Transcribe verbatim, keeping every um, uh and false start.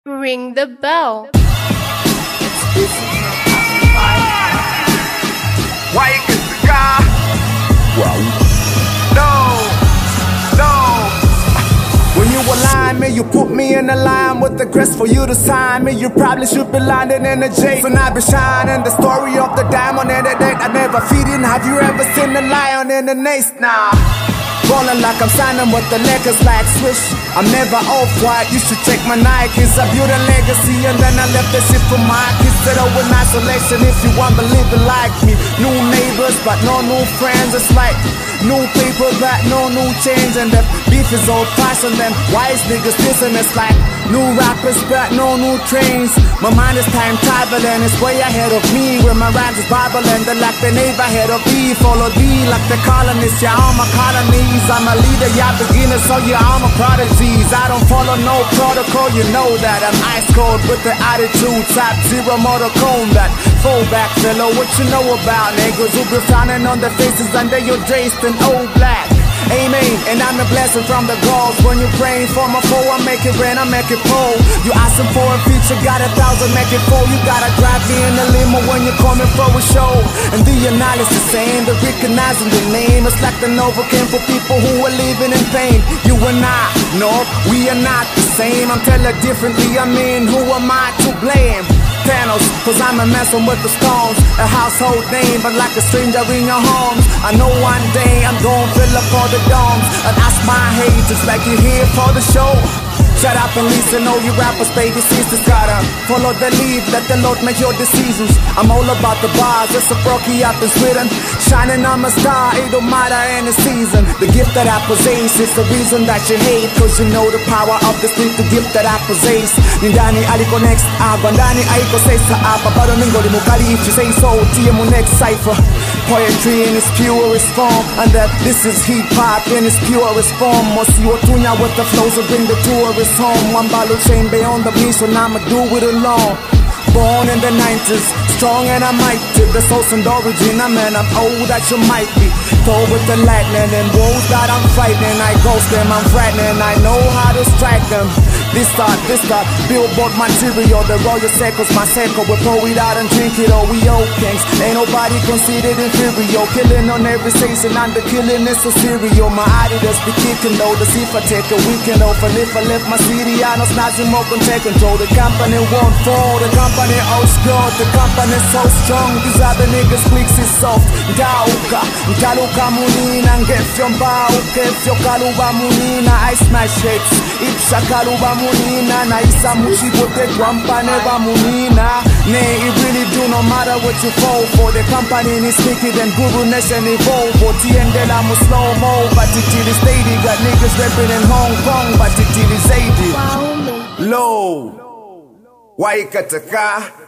Ring the bell. Why you get the car? Wow. No, no. When you align me, you put me in a line with the crest for you to sign me. You probably should be landing in the J. For not be shining. The story of the diamond and the dead I never feeding. Have you ever seen the lion in the nest? Nah. Ballin' like I'm signing with the Lakers like Swish. I'm never off-white, you should check my Nikes. I built a legacy and then I left that shit for my kids. Set up with isolation if you want to live it like me. New neighbors but no new friends. It's like new people but no new change. And the beef is old-fashioned and wise niggas listen. It's like new rappers but no new trains. My mind is time traveling, it's way ahead of me. When my rhymes is babbling, they're like the neighborhood of B. Follow D like the colonists, yeah, all my colonies. I'm a leader, y'all beginners, so yeah, I'm a prodigies. I don't follow no protocol, you know that. I'm ice cold with the attitude, top zero Mortal Kombat. Fullback fellow, what you know about niggas who be frowning on their faces under your dressed in old black. Amen, and I'm a blessing from the gods. When you're praying for my foe, I make it rain, I make it pour. You asking for a feature, got a thousand, make it four. You gotta drive me in the limo when you're coming for a show. And the analysis saying, the recognizing the name. It's like the Novocaine for people who are living in pain. You and I, no, we are not the same. I'm telling differently, I mean, who am I to blame? Thanos, cause I'm a messing with the stones. A household name, but like a stranger in your homes. I know one day I'm gonna fill up all the domes. And ask my haters like you're here for the show. Shut up and listen, all you rappers, baby sisters. Gotta follow the lead, let the Lord make your decisions. I'm all about the bars, it's a broky up in Sweden. Shining, I'm a star, it don't matter any season. The gift that I possess is the reason that you hate. Cause you know the power of the street, the gift that I possess. Nindani aliko next, agwandani aiko say sa apa. Bado mingo di mukali if you say so, T M next cipher. Poetry in its purest form. And that this is hip hop in its purest form. Mosi Otunya with the flows will bring the tourists home. One bottle chain beyond the me, so now I'ma do it alone. Born in the nineties, strong and I might to the source and origin. I mean, I'm old that you might be. Throw with the lightning and woes that I'm frightening. I ghost them, I'm frightening. I know how to strike them. This start, this start, billboard material. The royal circles, my circle. We pour it out and drink it all. We old kings, ain't nobody considered inferior. Killing on every station and the killing is so serial. My Adidas be kicking though. The if I take a weekend off. And if I left my city, I know snazzy more can take control. The company won't fall, the company outscored. The company so strong, these other niggas clicks is soft. Dauka, Kaluka Munina, Ngefyo Mbao, Kefyo Kaluba Munina. I smash hits, Ipsha Kaluba Munina. Na isa mushibote kwampane ba Munina. Nay, it really do no matter what you fall for. The company is sneaky, then Guru Nation evolve. For T N D L I'm slow mo, but it till is steady. Got niggas rapping in Hong Kong, but it till is eighty. Low. Why you get the car?